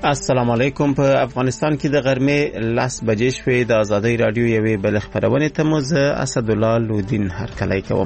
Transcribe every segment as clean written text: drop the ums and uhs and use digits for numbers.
السلام علیکم. په افغانستان کې د غرمې 10 بجې شوې. د آزادۍ رادیو یوې بل خبرونه ته مو زه اسدالله لودین هرکلی کوم.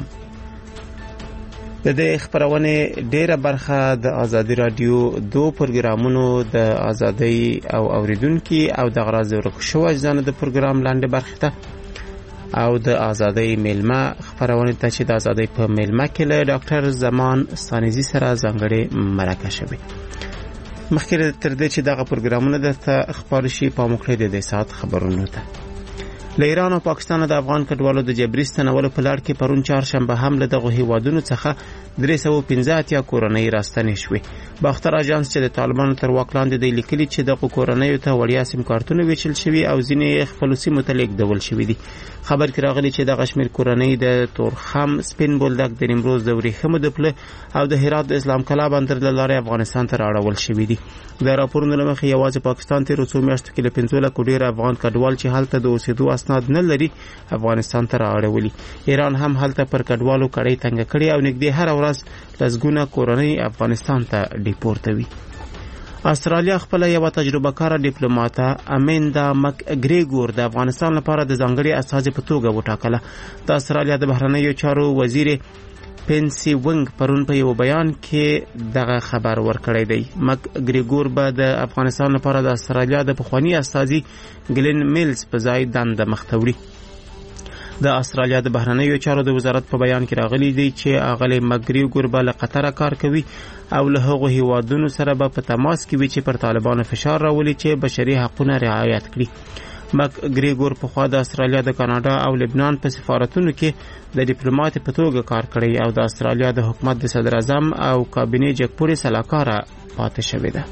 د دې خبرونه ډیره برخه د آزادۍ رادیو دو پروګرامونو د آزادۍ او اوریدونکو او د غراض ورکشو اجزانه د پروګرام لاندې برخه ته او د آزادۍ میلمه خبرونه ته چې د آزادۍ په میلمه کې له ډاکټر زمان ثانیزی سره ځانګړي مرکه شوه. مخکې تر دې چې دغه پروګرامونه د خبرو شي په مخکې د ساعت خبرونه ته له ایران او پاکستان د افغان کډوالو د جبري ستنولو په لړ کې پرون چهارشنبه هم له دغه هیوادونو څخه 315 کورنۍ راستنې شوې. باختر اژانس چې د طالبانو تر واک لاندې دی لیکلي چې دغه کورنۍ ته وړیا سیم کارتونه ویشل شوي او ځینې خپل سیمو ته لیږدول شوي دي. خبر کې راغلی چې دغه شمیر کورنۍ د تورخم، سپین بولدک، د نیمروز د ورېښمو د پله او د هرات د اسلام کلا بندر له لارې افغانستان ته راوړل شوي دي. د راپورونو له مخې یوازې پاکستان ته څو میاشتو کې له 15 لک ډیر افغان کډوال چې هلته د اوسېدو اسناد نه لري افغانستان ته راوړلي. ایران هم هلته پر کډوالو کړۍ تنګ کړي او نږدې هر ورځ لسګونه کورنۍ افغانستان ته ډیپورټوي. استرالیا خپل یو تجربه کار ډیپلوماټه امیندا مک اګریګور د افغانستان لپاره د ځانګړي استازي په توګه وټاکله. د استرالیا د بهرنیو چارو وزیر پنسي ونګ پرون په یو بیان کې دغه خبر ورکړی دی. مک اګریګور به د افغانستان لپاره د استرالیا د پخوانی استازي ګلین میلز په ځای دنده مختوري. د استرالیا د بهرنیو چارو د وزارت په بیان کې راغلی دی چې اغلی مګریګور به له قطر کار کوي او له هغو هیوادونو سره به په تماس کې وي چې پر طالبانو فشار راولي چې بشري حقوقونه رعایت کړي. مک اګریګور په خوا د استرالیا د کاناډا او لبنان په سفارتونو کې د ډیپلوماټ په توګه کار کړی او د استرالیا د حکومت د صدر اعظم او کابینې جګپوري سلاکار پاتې شوی دی.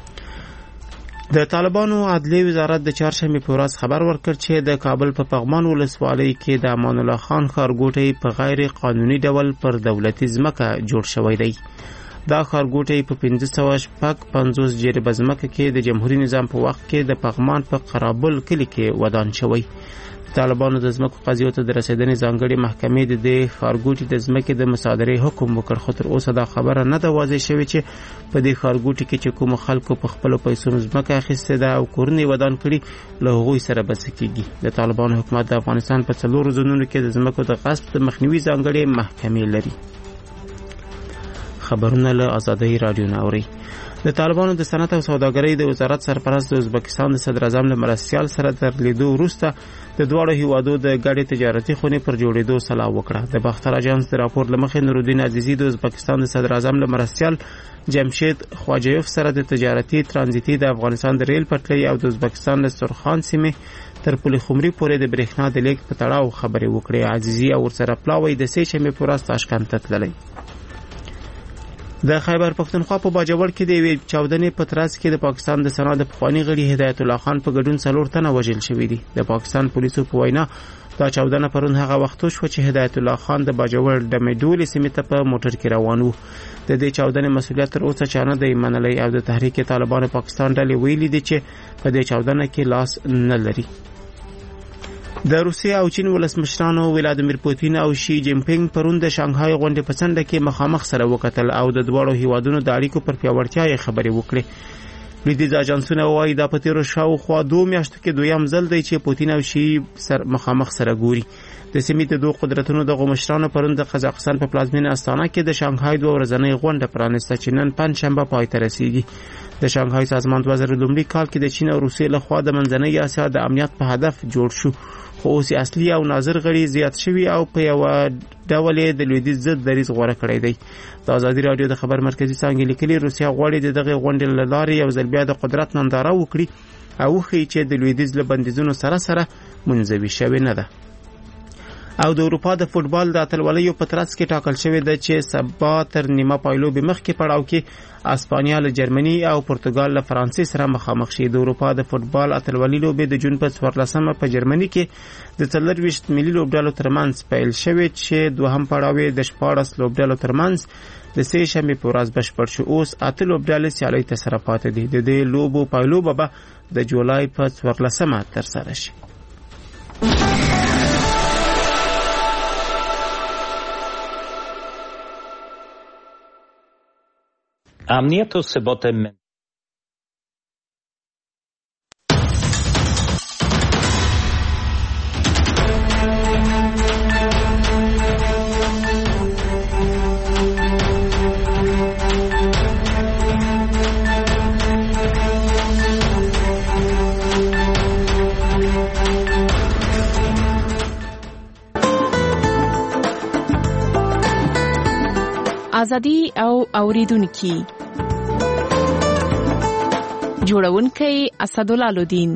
د طالبانو عدلیې وزارت د چهارشنبه په ورځ خبر ورکړ چې د کابل په پغمان ولسوالۍ کې د امان الله خان ښارګوټی په غیر قانوني ډول پر دولتي ځمکه جوړ شوی دی. دا ښارګوټی په 1550 جریب ځمکه کې د جمهوریت نظام په وخت کې د پغمان په قرابل کلی کې ودان شوی. طالبانو د ځمکو قضیو ته د رسیدنې ځانګړي محکمې د دې ښارګوټي د ځمکې د مصادرې حکم وکړ، خو تر اوسه دا خبره نه ده واضح شوې چې په دې ښارګوټي کې چې کوم خلکو په خپل پیسو ځمکه اخیستې ده او کورونه ودان کړي له هغوی سره به څه کیږي. د طالبانو حکومت د افغانستان په 4 ځایونو کې د ځمکو د غصب د مخنیوي ځانګړي محکمې لري. خبرونه له آزادۍ رادیو ناوري. د طالبانو د صنعت او سوداګرۍ د وزارت سرپرست د ازبکستان د صدر اعظم له مرستیال سره تر لیدو وروسته د دواړو هیوادو د ګډې تجارتي خونې پر جوړېدو سلا وکړه. د باختر اژانس د راپور له مخې نورالدین عزیزي د ازبکستان د صدر اعظم له مرستیال جمشید خواجیوف سره د تجارتي ترانزیتي د افغانستان د ریل پټلۍ او د ازبکستان د سرخان سیمې تر پل خمري پورې د برېښنا د لیږد په تړاو خبرې وکړې. عزیزي او ورسره پلاوی د سې شنبې په ورځ تاشکند ته تللی. د خیبر پښتونخوا په باجوړ کې د یوې چاودنې په ترڅ کې د پاکستان د سنا د پخوانی غړي هدایت الله خان په ګډون 4 تنه وژل شوي دي. د پاکستان پولیسو په وینا دا چاودنه پرون هغه وخت شو چې هدایت الله خان د باجوړ د میډول سیمې ته په موټر کې روان وو. د دې چاودنې مسؤلیت تر اوسه چا نه دی منلی او د تحریک طالبان پاکستان ډلې ویلي دي چې په دې چاودنه کې لاس نه لري. د روسیې او چین ولسمشرانو ولادیمیر پوتین او شي جین پینګ پرون د شانګهای غونډې په څنډه کې مخامخ سره وکتل او د دواړو هیوادونو د اړیکو پر پیاوړتیا یې خبرې وکړې. لویدیځ اژانسونه وایي دا په تیرو شاوخوا 2 میاشتو کې دویم ځل دی چې پوتین او شي مخامخ سره ګوري. د سیمې د دوه قدرتونو د مشرانو پرون د قزاقستان په پلازمینه استانه کې د شانګهای 2 ورځنۍ غونډه پرانیسته چې نن پنځشنبه پای ته رسیږي. د شانګهای سازمان 2002 کال کې د چین او روسیې لخوا د منځنۍ اسیا د امنیت په هدف جوړ شو، خو اوس اصلي او ناظر غړي زیات شوي او په یو ډول د لویدیځ ضد دریځ غوره کړی دی. د آزادۍ رادیو د خبر مرکزی څانګې لیکلي روسیا غواړي دغه غونډې له لارې یو ځل بیا د قدرت ننداره وکړي او ښیي چې د لویدیځ له بندیزونو سره منځوي شوې نه ده. او د اروپا د فوتبال د اتلولیو په ترڅ کې ټاکل شوی دی چې سبا تر نیمه پایلوبې مخکې پړاو کې اسپانیا له جرمني او پرتګال له فرانسې سره مخامخ شي. د اروپا د فوتبال اتلولي لوبې د جون په 14 په جرمني کې د 24 ملي لوبډالو ترمنځ پیل شوې چې دوهم پړاو د 14 لوبډالو ترمنځ د سې شنبې په ورځ بشپړ شو. اوس 8 لوبډالې سیالۍ ته سره پاتې دي. د دې لوبو پایلوبه به د جولای په 14 تر سره شي. امنیت و ثبات ازادي او اوریدونکو جوړونکی اسدالله لودین.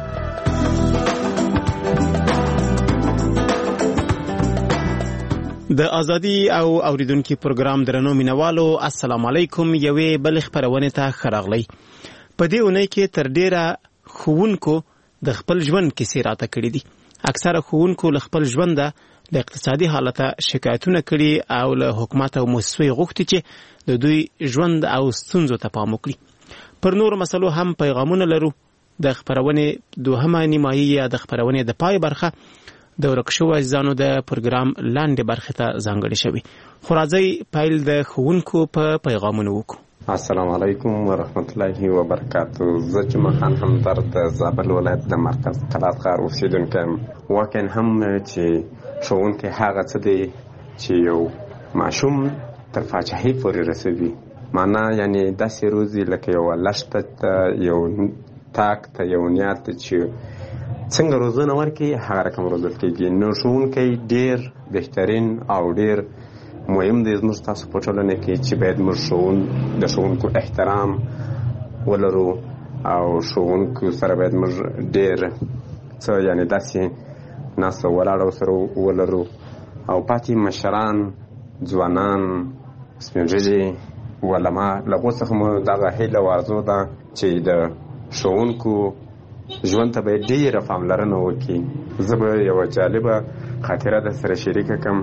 د ازادي او اوریدونکو پروګرام درنو مینوالو السلام علیکم. یوې بل خبرونه ته خراغلی. په دې اونۍ کې تر ډیره خوونکو د خپل ژوند کیسې راته کړې دي. اکثره خوونکو له خپل ژوند د اقتصادي حالته شکایتونه کړي او له حکومت او مؤسسو غوښتي چې د دوی ژوند او ستونزو ته پام وکړي. پر نور مسلو هم پیغامونه لرو. د خبرونه دوهمه نیمایي یا د خبرونه د پای برخه د ورکشو ځانو د پروګرام لاندې برخه ته ځانګړې شوی. خو راځي پایل د خوونکو په پیغامونه وکړو. السلام علیکم ورحمت الله وبرکاته. زه جمعه خان همدرد د زابل ولایت د مرکز قلات ښار اوسیدونکی یم. واقعا هم چې ښوونکی هغه څه دی چې یو ماشوم تر پاچاهۍ پورې رسوي. معنا یعنی داسې روزي لکه یو لښته ته، یو تاک ته، یو نیات ته چې څنګه روزنه ورکړي هغه رقم روزل کېږي. نو ښوونکی ډېر بهترین او ډېر مهم دی زموږ تاسو په ټولنه کې چې باید موږ د ښوونکو احترام ولرو او ښوونکو سره باید موږ ډېر څه یعنې داسې ناسته ولاړه سره ولرو. او پاتې مشران، ځوانان، سپین ږیري، علما له هغو څخه مو دغه هیله او آرزو ده چې د ښوونکو ژوند ته باید ډېره پاملرنه وکړي. زه به یوه جالبه خاطره در سره شریکه کړم.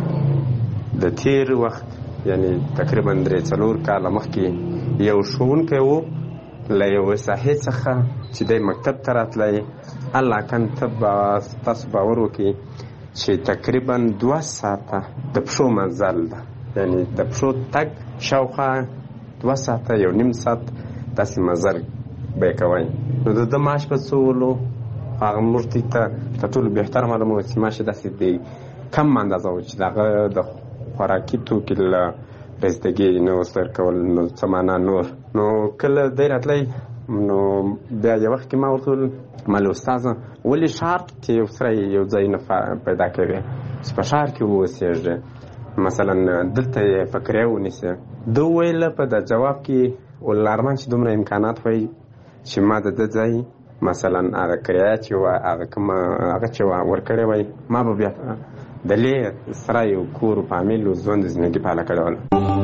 د تیر وخت یعنی تقریبا 3-4 کاله مخکې یو ښوونکی و له یوې ساحې څخه چې دی مکتب ته راتلی. الله کن ته تاسو باور وکړي چې تقریبا 2 ساعته د پښو مزل ده، یعنی د پښو تګ شاوخوا 2 ساعته، 1.5 ساعت داسې مزل به یې کوئ. نو د ده معاش به څه ولو؟ هغه موږ ته تر ټولو بهتر معلومه وه چې معاش یې داسې دی کم اندازه و چې د هغه د خوراکي توکي له رسیدګي نه اوس ورکول. نو څه معنا نور. نو کله دی راتلی نو بیا یو وخت کې ما ورته وویل مالې استاذه ولې ښار کې یو سړی یو ځای نه پیدا کوي چې په ښار کې واوسېږي، مثلا دلته یې فقریه ونیسي. ده وویل په د جواب کې ولارمان چې دومره امکانات وایي چې ما د ده ځای مثلا هغه کرایه چې وه هغه چې ورکړی وای ما به بیا دلې سره یو کور و فامیل و ژوند زندګي پاله کړی وله.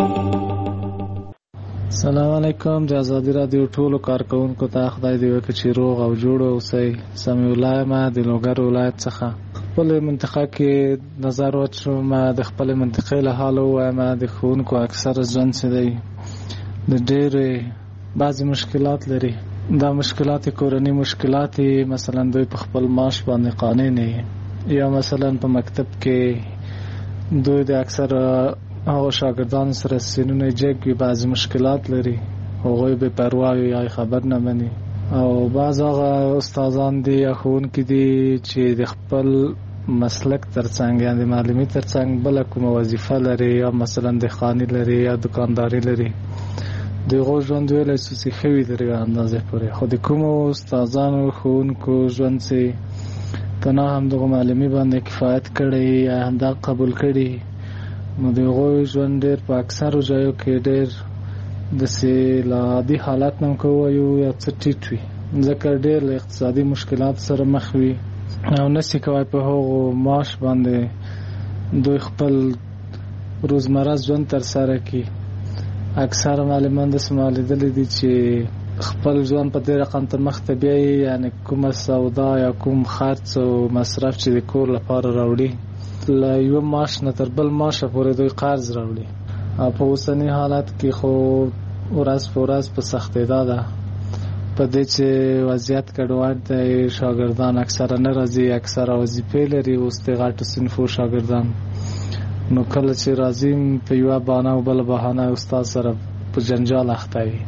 السلام علیکم. د ازادي راډیو ټولو کارکوونکو ته خدای دې وکړي چې روغ او جوړ اوسئ. سمیع الله یم د لوګر ولایت څخه. خپل منطقه کې نظر واچوم، د خپل منطقې له حاله ووایم. د ښوونکو اکثره ژوند چې دی د ډېرې بعضې مشکلات لري. دا مشکلات کورني مشکلات، مثلا دوی په خپل معاش باندې قانع نه وي، یا مثلا په مکتب کې دوی د اکثر هغو شاګردانو سره سینونه جګ وي، بعضې مشکلات لري، هغوی بې پروا وي یا خبر نه مني. او بعض هغه استادان دي یا ښوونکي دي چې د خپل مسلک ترڅنګ یا د معلمي ترڅنګ بله کومه وظیفه لري، یا مثلا دهقاني لري یا دکانداري لري. د هغو ژوند ویلی سو چې ښه وي تر یوې اندازې پورې. خو د کومو استادانو ښوونکو ژوند چې په نه همدغو معلمي باندې کفایت کړی یا همدا قبول کړي، نو د هغوی ژوند ډېر په اکثرو ځایو کې ډېر داسې له عادي حالت نه هم که ووایو یا څه ټیټ وي، ځکه ډېر له اقتصادي مشکلاتو سره مخ وي او نسي کوی په هغو معاش باندې دوی خپل روزمره ژوند ترسره کړي. اکثر معلمان داسې ما لیدلی دي چې خپل ژوند په دې رقم ته مخ ته بیایي، یعنې کومه سودا یا کوم خرڅ او مصرف چې د کور لپاره راوړي له یوه معاش نه تر بل معاشه پورې دوی قرض راوړي. او په اوسني حالت کې خو ورځ په ورځ په سختېدا ده، په دې چې وضعیت ګډوډ دی. شاګردان اکثره نه راځي، اکثره وظیفې لري اوس د غټو صنفو شاګردان. نو کله چې راځي په یوه بهانه او بله بهانه استاد سره په جنجال اخته وي.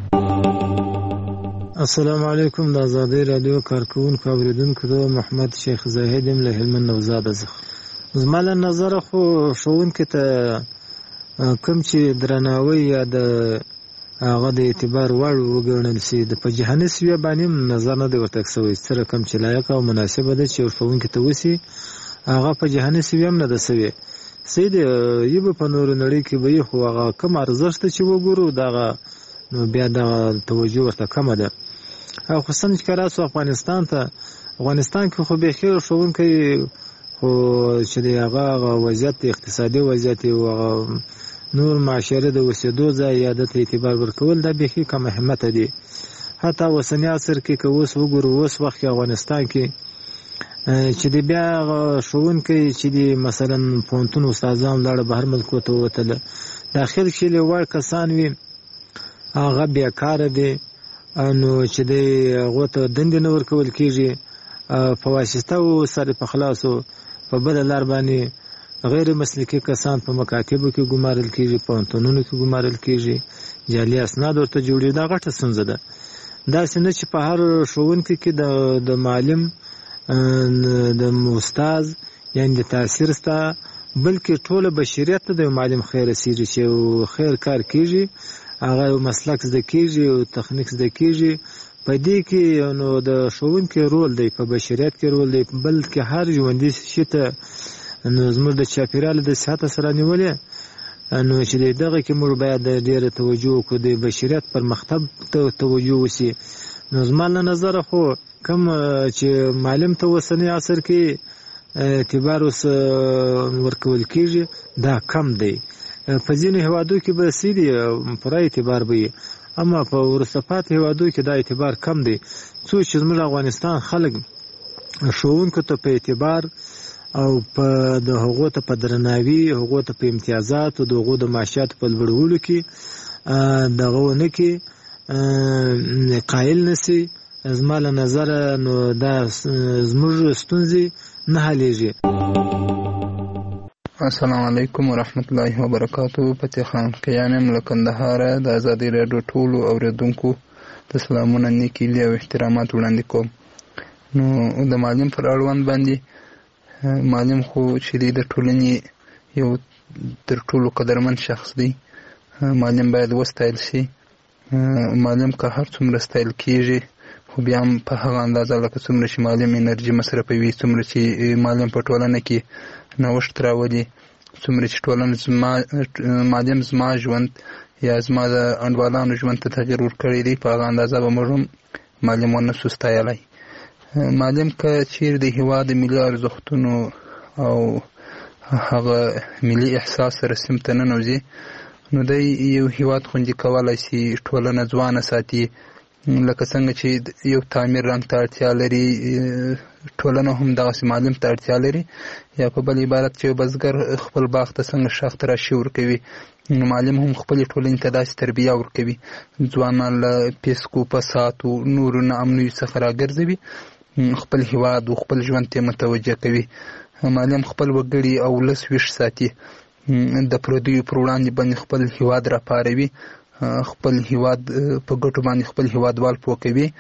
السلام علیکم. د ازادي راډیو کارکوونکو اوریدونکو ته محمد شیخ زاهد یم له هلمند نوزاده څخه. زما له نظره خو ښوونکي ته کوم چې درناوی یا د هغه د اعتبار وړ وګڼل شي، د په جهاني سویه باندې نظر نه دی ورته شوی. څه رقم چې لایق او مناسبه ده چې ښوونکي ته وشي، هغه په جهاني سویه هم نه ده شوې. سید یبه په نور نړۍ کې به خو هغه کم ارزښت چې وګورو دا نو بیا د توجه ورته کم ده. او خصوصا چې راسو افغانستان کې خو به خیر شوونکی خو چې هغه وضعیت اقتصادي وضعیت او نور معاشره د وسیدو ځای یا د اعتبار ورکول د به کم اهمیت دي. حتی وسنی عصر کې که اوس وګورو اوس وخت افغانستان کې چې د بیا شوونکی چې د مثلا پونتون استادان لړ بهر ملکو ته وتل داخل کې لوړ کسان وي هغه بیکاره دي نو چې د غوته دند نه ورکول کیږي په واسطه او سره په خلاصو په بل لار باندې غیر مسلکي کسان په مکاتبو کې ګمارل کیږي په پونتونونو کې ګمارل کیږي جعلي اسناد ورته جوړي دا غټه ستونزه ده. دا څنګه چې په هر ښوونکي کې د معلم د استاد یعنی د تاثیر ستا بلکې ټوله بشریت ته د معلم خیر رسیږي چې خیر کار کیږي هغه مسلک زده کیږي او تخنیک زده کیږي په دې کې نو د ښوونکي رول دی په بشریت کې رول دی بلکې هر ژوندي شي ته نو زموږ د چاپیریال د صحت سره نیولې نو چې دغه کې موږ باید ډېره توجه وکړو د بشریت پر مکتب ته توجه وشي. نو زما له نظره خو کوم چې معلم ته وسنی عصر کې اعتبار اوس ورکول کېږي دا کم دی. په ځینو هیوادو کې به سیدي پوره اعتبار به اما په وروسته پاتې هیوادو کې دا اعتبار کم دی. څو چې زموږ افغانستان خلک ښوونکو ته په اعتبار او په د هغو ته په درناوي هغو ته په امتیازات او د هغو د معاشاتو په لوړولو کې دغه ونه کې قایل نسی زما له نظره نو دا زموږ ستونزې نه حلیږي. السلام علیکم ورحمت الله وبرکاتو. فتح خان کیانم له کندهار د ازادي راډیو ټولو اوریدونکو د سلامونه نیکي او احترامات وړاندې کوم. نو د معلم پر اړوند باندې معلم خو چې د ټولنې یو تر ټولو قدرمن شخص دی. معلم باید وستایل شي. معلم که هر څومره ستایل کیږي خو بیا هم په هغه اندازه لکه څومره چې معلم انرژي مصرفوي څومره چې معلم په ټولنه کې نوښت راولي څومره چې ټولنه معلم زما ژوند یا زما د انډوالانو ژوند ته تغیر ورکړی دی په هغه اندازه به موږ هم معلم ونسو ستایلی. معلم که چیرې د هېواد د ملي ارزښتونو او هغه ملي احساس سره سیم ته ننوځي نو دی یو هېواد خوندي کولی شي ټولنه ځوانه ساتي. لکه څنګه چې یو تعمیر رنګ ته اړتیا لري ټولنه هم دغسې معلم ته اړتیا لري. یا په بل عبارت چې بزګر خپل باغ ته څنګه شاخ ته راشي ورکوي نو معلم هم خپلې ټولنې ته داسې تربیه ورکوي. ځوانان له پیسکو فسادو نورو ناامنیو څخه راګرځوي خپل هېواد او خپل ژوند ته متوجه کوي. معلم خپل وګړي او ولس ویښ ساتي د پردیو پر وړاندې باندې خپل هېواد راپاروي خپل هېواد په ګټو باندې خپل هېوادوال پوه کوي.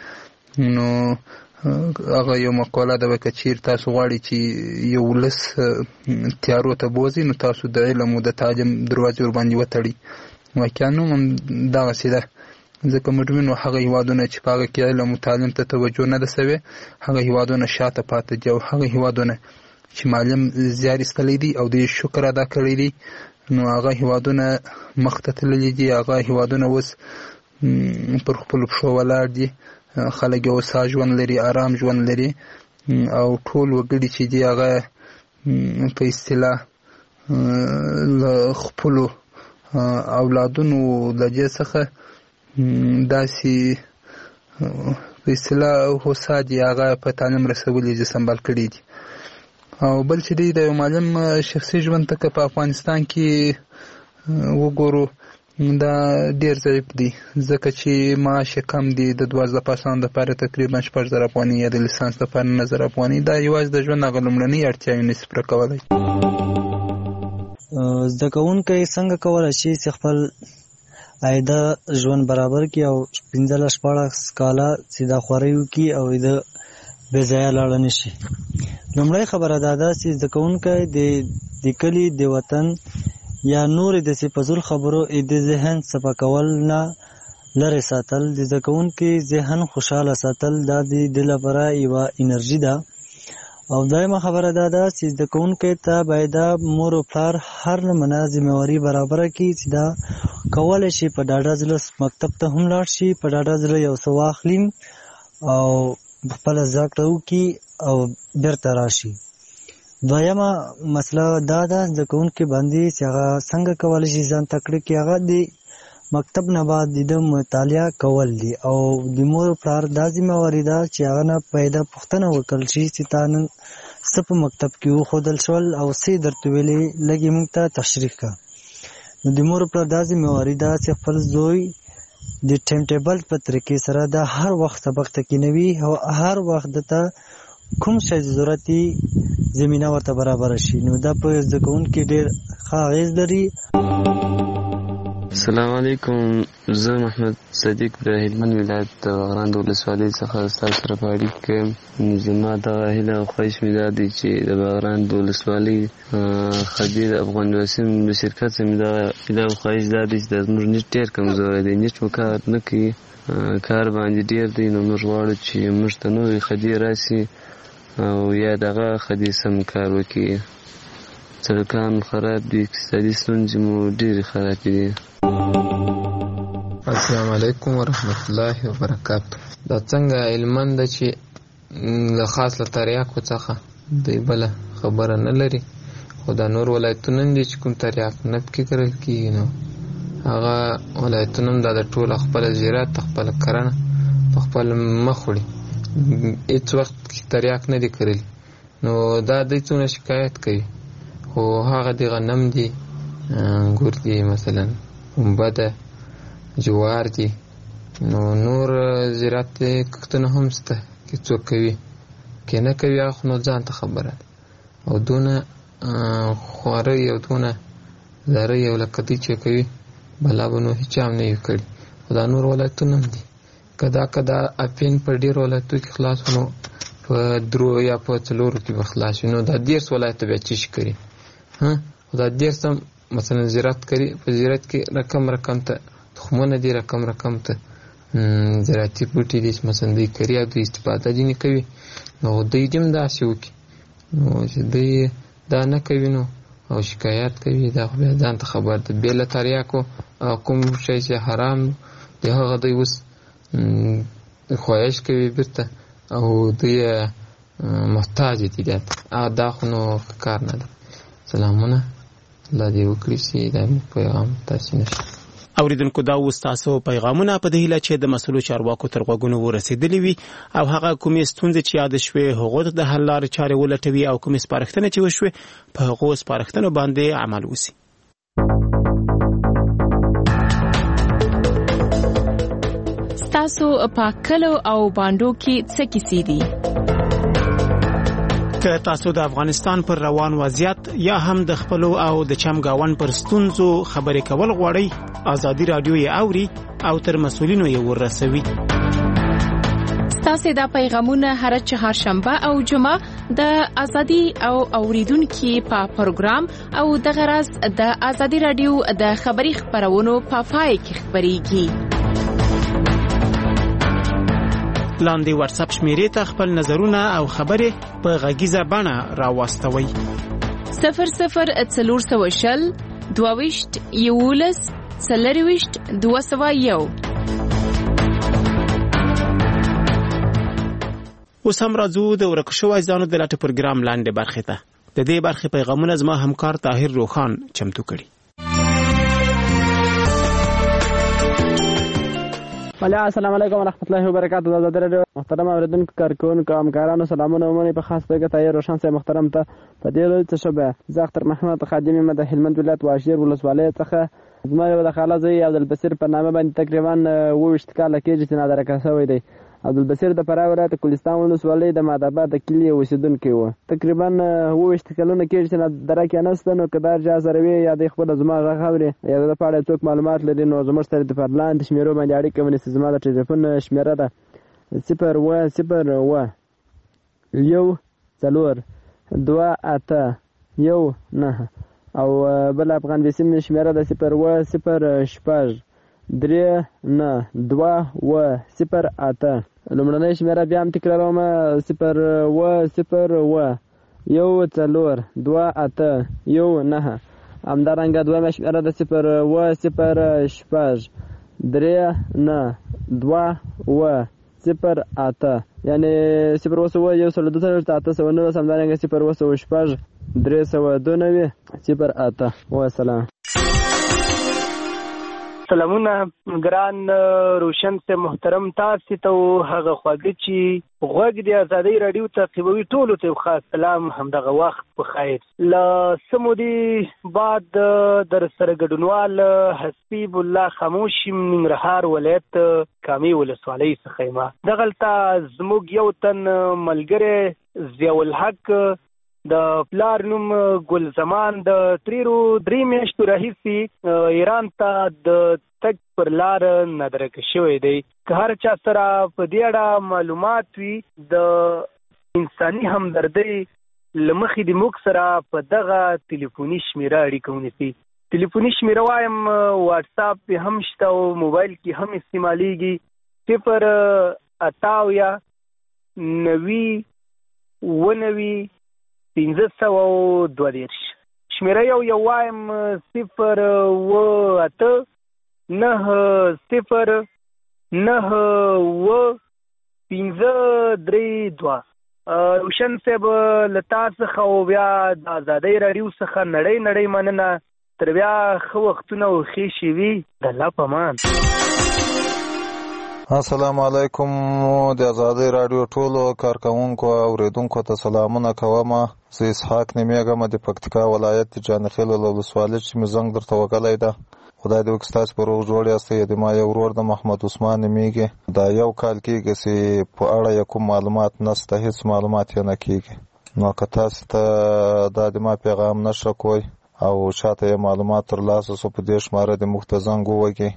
نو هغه یو مقوله ده که چیرې تاسو غواړئ چې یو ولس تیارو ته بوځئ نو تاسو د علم او د تعلیم دروازې ورباندې وتړئ. واقعا هم دغسې ده ځکه موږ وینو هغه هېوادونه چې په هغه کې علم او تعلیم ته توجه نه ده سوې هغه هېوادونه شاته پاتې دي او هغه هېوادونه چې معلم زیار ایستلی دی او د شکر ادا کړی دی نو هغه هېوادونه مخته تللي دي. هغه هېوادونه اوس پر خپلو پښو ولاړ دي. خلک یې هوسا ژوند لري آرام ژوند لري او ټول وګړي چې دي هغه په اصطلاح له خپلو اولادونو له دې څخه داسې په اصطلاح هوسا دي هغه په تعلیم رسولي دي سمبال کړي دي. او بل چې دی د یو معلم شخصي ژوند ته که په افغانستان کې وګورو دا ډېر ضعیف دی ځکه چې معاش یې کم دی. د 12 پاسانو دپاره تقریبا 6,000 افغانۍ یا د لیسانس دپاره 9,000 افغانۍ دا یوازې د ژوند هغه لومړنۍ اړتیاوې نشي پوره کولی. زده کوونکی څنګه کولی شي چې خپل عایده ژوند برابر کړي او 15-16 کاله چې دا خوارۍ وکړي او د بې ځایه لاړه نه شي. لومړی خبره دا ده چې زده کوونکی د کلي د وطن یا نورې داسې فضول خبرو د ذهن صفا کول نه لرې ساتل د زده کوونکي ذهن خوشحاله ساتل دا د دې لپاره یوه انرژي ده او دایمه خبره دا ده چې زده کوونکي ته باید مور او پلار هر نمونه ذمہواري برابره کړي چې دا کولی شي په ډاډه زړه مکتب ته هم لاړ شي، په ډاډه زړه یو څه واخلي او خپله زده کړه وکړي او بیرته راشي. دویمه مسله دا ده زده کوونکي باندې چې هغه څنګه کولی شي ځان تکړه کړي، هغه د مکتب نه بعد د مطالعه کول دي او د مور پلار دا ذمہواري ده چې هغه نه پیدا پوښتنه وکړل شي چې تا نن څه په مکتب کې وښودل شول او څه درته ویلې، لږ موږ ته تشریح کړه. نو د مور پلار دا ذمہواري ده چې خپل زوی د ټایم ټیبل په طریقې سره دا هر وخت سبق ته کینوي او هر وخت دته کوم شی ضرورتي زمینه ورته برابر شي. نو دا په زده کوونکي ډېر ښه اغېز لري. السلام علیکم، زه محمد صدیق د هلمند ولایت د بغران د ولسوالۍ څخه ستاسو سره په اړیکه کې زما دغه هیله او خواهش مې دا دی چې د بغران د ولسوالۍ خبیر افغان وسیم د شرکت څخه مې دغه هیله او خواهش دا دی چې زموږ نیټ ډېر کمزوری دی، نیټ مو کار نه کوي، کار باندې ډېر دی. نو موږ غواړو چې موږ ته نوې خدي راسي او یا دغه خدي سم کار وکړي. سړکان خراب دي، اقتصادي ستونزې مو ډېرې خرابې دي. السلام علیکم ورحمت الله وبرکاتو. دا څنګه هلمند ده چې له خاص له تریاکو څخه دوی بله خبره نه لري، خو دا نور ولایتونه دي چې کوم تریاک نه پکې کرل کېږي، نو هغه ولایتونه هم دا د ټوله خپله زراعت خپله کرنه په خپل مخ وړي، هېڅ وخت تریاک نه دي کرلي. نو دا دوی څونه شکایت کوي، خو هغه د غنم دي، انګور دي، مثلا پنبه ده، جوار دي، نو نور زراعت کښتونه هم شته که څوک کوي که نه کوي، هغه خو نو ځان ته خبره ده. او دونه خوارۍ او دونه زارۍ او لکه دوی چې کوي بلا به نو هېچا هم نه وي کړي. خو دا نور ولایتونه هم دي، که دا اپین په ډېرو ولایتو کې خلاص نو په 3 یا په 4 کې به خلاص وي. نو دا 10 ولایته بیا څه شي کوي؟ خو دا 10 هم مثلا زراعت کوي، په زراعت کې رقم ته تخمونه دي، رقم ته زراعتي بوټي دي، مثلا دوی کوي او دوی استفاده ځینې کوي. نو دوی هم داسې وکړي، نو چې دوی دا نه کوي نو او شکایت کوي، دا خو بیا ځان ته خبر ده. بې له تریاکو کوم شی چې حرام دی هغه دوی اوس خواهش کوي بیرته او دوی محتاج دي، دا خو نو کار نه ده. سلامونه، الله دې وکړي چې دا پیغام تاسو نشي اوریدونکو. دا و ستاسو پیغامونه په دې هیله چې د مسؤلو چارواکو تر غوږونو ورسېدلي وي او هغه کومې ستونزې چې یاد شوې هغو ته د حل لارې چارې ولټوي او کومې سپارښتنې چې وشوې په هغو سپارښتنو باندې عمل وشي. ستاسو په کلو او باندو کې څه کیسې دي؟ که تاسو د افغانستان پر روان وضعیت یا هم د خپلو او د چمګاون پر ستونزو خبرې کول غواړئ، ازادي رادیو یې اوري او تر مسؤلینو یې ورسوي. ستاسو دا پیغامونه هر چهارشنبه او جمعه د ازادي او اوریدونکو په پروګرام او د غرض د ازادي رادیو د خبري خبرونو په پای کې خبريږي. لاندې واتس اپ شمیرې ته خپل نظرونه او خبرې په غږیزه بڼه راوستوئ. 0040 22 11 40 201. اوس هم راځو د ورک شوی ځانو د لټ پروګرام لاندې برخې ته. د دې برخې پیغامونه زما همکار طاهر روخان چمتو کړي. السلام علیکم ورحمۃ اللہ وبرکاتہ. آزادی رادیو محترم اوریدونکو کارکونکو همکارانو سلامونه ومنئ. په خاص توګه طاهر روشن صاحب محترم ته په دې ورځ څه شوه زه اختر محمد خادمي د هلمند ولایت واشیر ولسوالۍ څخه زما یو د خاله زوی عبدالبصیر په نامه باندې تقریبا 20 کاله کېږي چې نادرکه شوی دی. عبدالبصیر د فراه ولایت کوهستان ولسوالۍ د مادآباد د کلي اوسېدونکی و. تقریبا 20 کلونه کېږي چې نادرکه نشته. نو که دا جا سره وي یا د خپل زما غږ اوري یا د پاړه څوک معلومات لري نو زموږ سره د فرلاند شمیرو باندې اړیکه ونیسي. زما د ټلیفون شمیره ده 010242819 او بل افغان وسیم شمیره ده 010639208. لومړنۍ شمیره بیا هم تکراروم 0 1 4 2 8 1 9. همدارنګه دویمه شمیره د 0 6 3 9 2 0 8 یعنی 0 1 2 8 همدارنګه 0 6 392 08. والسلام. سلامونه ګران روشن سے محترم تاسو ته هغه خواږه چې غوږ د آزادۍ رادیو تعقیبوي ټولو ته خاص سلام. همدغه وخت په خیر. له سمودي بعد در سره ګډونوال حسیب الله خاموشي ننګرهار ولایت کامي ولسوالۍ څخه یم. دغلته زموږ یو تن ملګری ضیاء الحق د پلار نوم ګل زمان د تریرو 3 میاشتو راهیسې ایران ته د تګ پر لار نادرکه شوی دی. که هر چا سره په دې اړه معلومات وي د انساني همدردۍ له مخې د موږ سره په دغه ټلیفوني شمیره اړیکه ونیسي. ټلیفوني شمیره وایم واټساپ پې هم شته او موبایل کې هم استعمالیږي. 0 592 شمیره یو وایم 0 8 9 0 9 532. روشن صاحب له تا څخه او بیا د آزادۍ راډیو څخه نړۍ مننه. تر بیا ښه وختونه او ښې شېبې د الله په امان. السلام علیکم. د آزادۍ راډیو ټولو کارکوونکو او اوریدونکو ته سلامونه کوم. زه اسحاق نومیږم د پکتیکا ولایت د جانخیل ولسوالۍ چې مې زنګ درته وکړی ده. خدای دې وکړي ستاسو په روغ جوړ یاستئ. د ما یو ورور د محمد عثمان نومیږي. دا یو کال کېږي چې په اړه یې کوم معلومات نشته، هېڅ معلومات یې نه کېږي. نو که تاسو ته دا د ما پیغام نشه کوئ او چاته یې معلومات ترلاسه سو په دې شماره د موږ ته زنګ ووهئ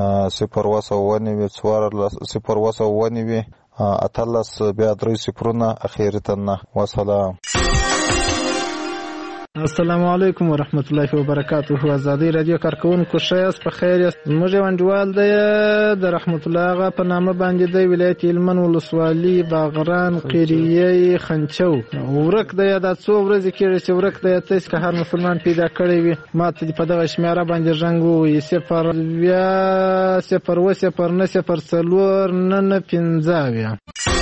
0 18 بیا 3 اخیری تنه. وسلام. السلام علیکم ورحمت الله وبرکاته. آزادۍ رادیو کارکوونکو ښه یاست؟ په خیر یاست؟ زموږ یو انډیوال دی د رحمت الله هغه په نامه باندې دی، ولایت هلمند ولسوالي باغران قریه خنچو. ورک دی دا څو ورځې کېږي چې ورک دی. تاسو که هر مسلمان پیدا کړی وي ما ته په دغه شمیره باندې زنګ ووهئ 0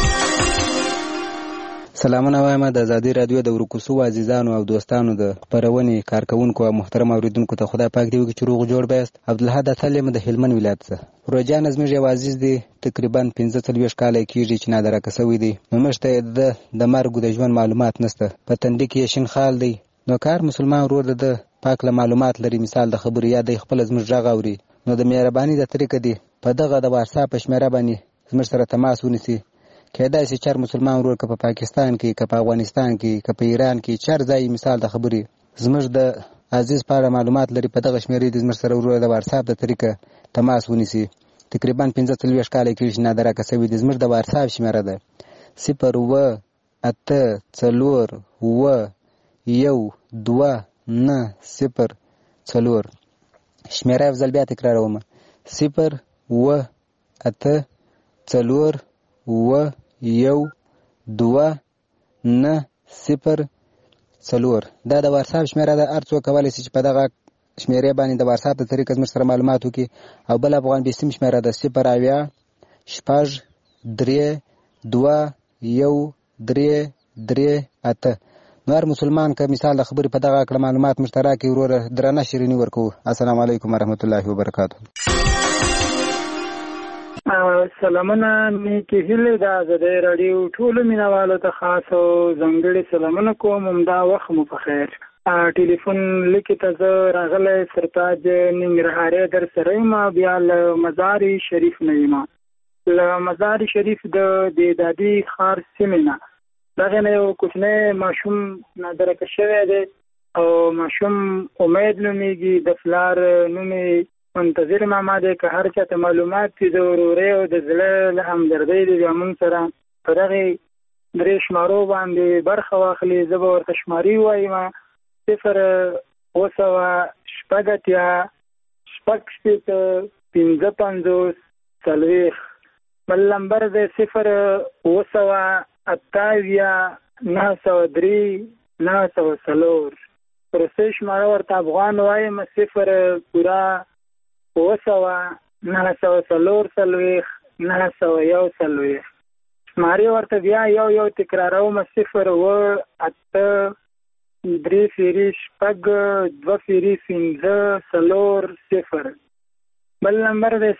سلامونه وایم د آزادۍ رادیو د ورکوسو عزیزانو او دوستانو د خپرونې کارکوونکو او محترم اوریدونکو ته خدای پاک دې وکړي چې روغ جوړ بیاست. عبدالحد اتل یم د هلمند ولایت څخه. روجان زموږ یو عزیز دی، تقریبا 45 کاله کېږي چې نادرکه شوی دی. نو موږ ته د مرګ د ژوند معلومات نشته. په تندي کې یې شین خال دی. نو کار مسلمان ورور د پاک له معلومات لري، مثال د خبرو یا د خپل زموږ غږ اوري، نو د مهرباني د طریقه دی په دغه د واتساپ شمیره باندې زموږ سره تماس ونیسي. کېدای شي چار مسلمان ورور که په پاکستان کې، که په افغانستان کې، که په ایران کې، چار ځای مثال د خبرې زموږ د عزیز په اړه معلومات لري، په دغه شمیرې د زموږ سره ورور د واتساپ د طریقه تماس ونیسي. تقریبا 45 کاله کېږي چې نادرکه شوی دی. زموږ د واتساپ شمیره ده 0 8 4 1 2 9 0 4. شمیره افضل بیا تکراروم 0 8 4 1 2 9 0 4. دا د واتساپ شمیره ده. هر څوک کولی شي چې په دغه شمیرې باندې د واتساپ د طریقه زموږ سره معلومات وکړي. او بل افغان بیسیم شمیره ده 0 6 3 2 1 3 3 8. نو هر مسلمان که مثال د خبرې په دغه کړه معلومات مشترک وروره درنه شیریني ورکوو. السلام علیکم ورحمت الله وبرکاته. سلامونه نیکې هیلې د آزادۍ راډیو ټولو مینوالو ته خاص او ځانګړي سلامونه کوم. همدا وخت مو په خیر. ټلیفون لیکې ته زه راغلی سرتاج ننګرهارۍ در سره یم. بیا له مزار شریف نه یم. له مزار شریف د دادي ښار سیمې نه. دغه نه یو کوچنی ماشوم نادرکه شوی دی او ماشوم امید نومیږي. د پلار نوم منتظر ماما دی. که هر چاته معلومات دي د ورورۍ او د زړه له همدردۍ دي زموږ سره په دغې 3 شمارو باندې برخه واخلي. زه به ورته شمارې ووایم 0 9 6 5 50 40. بل نمبر دی 0-9-83-903-904. روسي شماره ورته افغان وایم 0-9-9-901. شمارې ورته بیا یو تکراروم 0-3-3-2-5-0. بل نمبر دی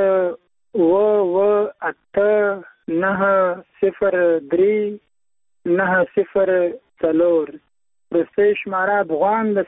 0-9-9-03-904. روسي شماره افغان د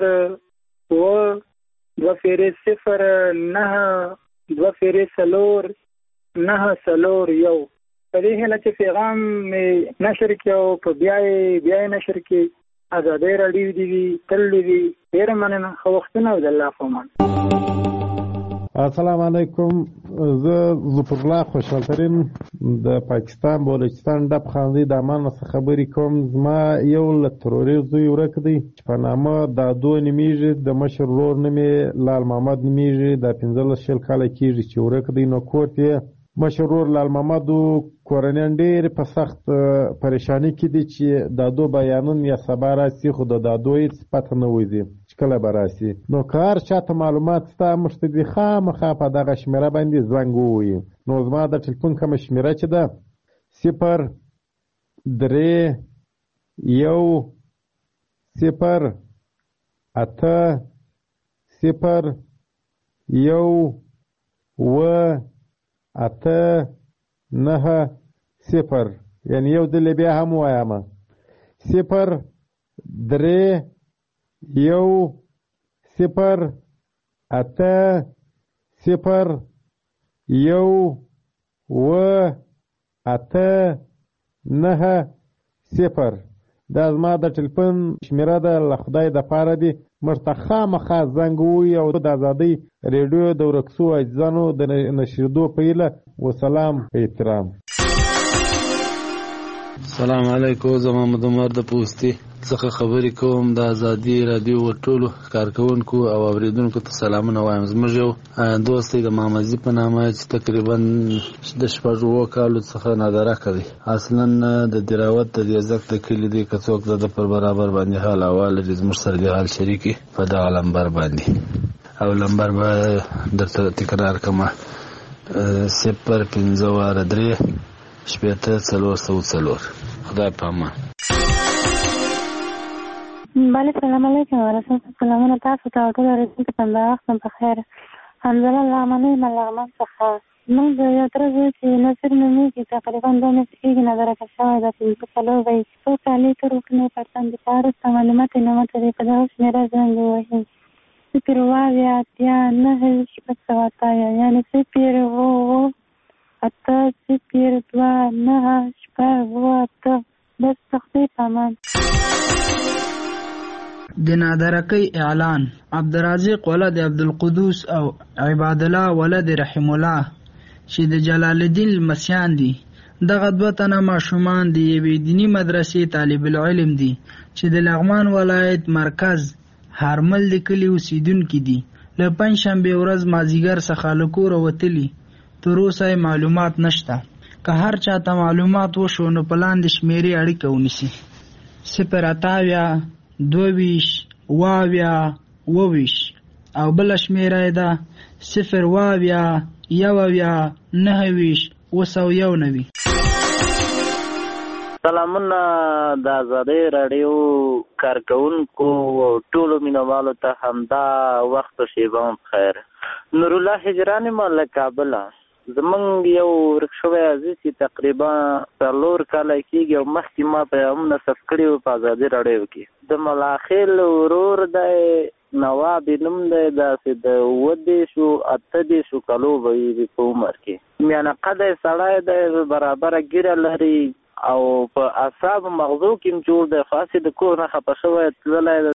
0-2-0-9-2-4-9-1. په دې هله چې پیغام نشر کې او په بیا نشر کې ازادي راډیو دی تل دی. ډېر مننه. خو وختونه او د الله په امان. السلام علیکم. زه ظفر الله خوشحالترین د پاکستان بلوچستان ډب خاندي د امان څخه خبرې کوم. زما یو له تروري زوی ورک دی چې په نامه دادو نومیږي، د مشر ورور نوم یې لال محمد نومیږي. د 15 کاله کېږي چې ورک دی. نو کور یې مشر ورور لال محمد کورنیان ډېر په سخت پریشانی کې دي چې دادو بیانون یا سبا راسي، خو د دادو هېڅ پته نه وځي چې کله به راسي. نو که هر چاته معلومات ستا موږ ته دي خامخا په دغه شمېره باندې زنګ ووهي. نو زما د ټلیفون کومه شمېره چې ده 0-3-8-0-9-0. یعنی یو دل بیا هم وایم 0-3-8-0-9-0. دا زما د ټلیفون شمېره ده. له خدای د پاره دی موږ ته خامخا زنګ ووهي او د ازادۍ ریډیو د ورک شوو عاجزانو د نشریدو په هیله. وسلام، احترام. السلام علیکم. زه محمد عمر د پوستي څخه خبرې کوم. د ازادي راډیو ټولو کارکونکو او اوریدونکو ته سلامونه وایم. زموږ یو دوست دی د محمدزي په نامه چې تقریبا د 6 کالو څخه نادرکه دی. اصلا د دراوت د ریاضک د کلي دی. که څوک د پر برابر باندې حال احوال لري زموږ سره د حال شریکي په دغه لمبر باندې. او لمبر به درته تکرار کړم 0-5-3-4. خدای په امان. بله سلام علیکم ورحمت سلامونه تاسو ته ټول اوریدونکو ته د وخت په خیر. حمزله لغمنۍ ملغمن څخه موږ یو تر اوسه چې نصر نومیږي تقریبا 2 میاشتې کېږي نادرکه شوی ده. 15 به څو کالې تر وکنې پرتن د وروسته معلومات یې نه ماته دی. په دغه شمېره زنګ ووهي 0-9-9-7 یعنې 0-8-0-2-9-8. بس تخفیف امان. د نادرکۍ اعلان. عبدالرازق ولد عبدالقدوس او عباد الله ولد رحم الله چې د جلال الدین المسیان دي. دغه 2 تنه ماشومان د یوې دینی مدرسې طالب العلم دي چې د لغمان ولایت مرکز هرمل د کلي اوسیدونکي دي. له پنجشنبې ورځ مازدیګر څخه له کوره وتلي. تر اوسه معلومات نشته. که هر چاته معلومات وشو نو په لاندې شمېرې اړیکه ونیسي 0-28-22 او بله شمېره یې ده 0-21-9-9. سلامونه د ازادۍ راډیو کارکونکو ټولو مینوالو ته همدا وخت او شیبه خیر. نور الله هجرانی ما له کابله. زمونږ یو ورک شوی عزیز چې تقریبا 4 کاله کېږي او مخکې ما پیغامونه نصب کړي وو په ازادي راډیو کې. د ملاخیل ورور دی نواب نوم دی. داسې د 28 کالو به وي په عمر کې. میانه قده سړی دی، برابره ګیره لري او په اعصاب مغزو کې جوړ دی. خاصې د کور نه خفه شوی تللی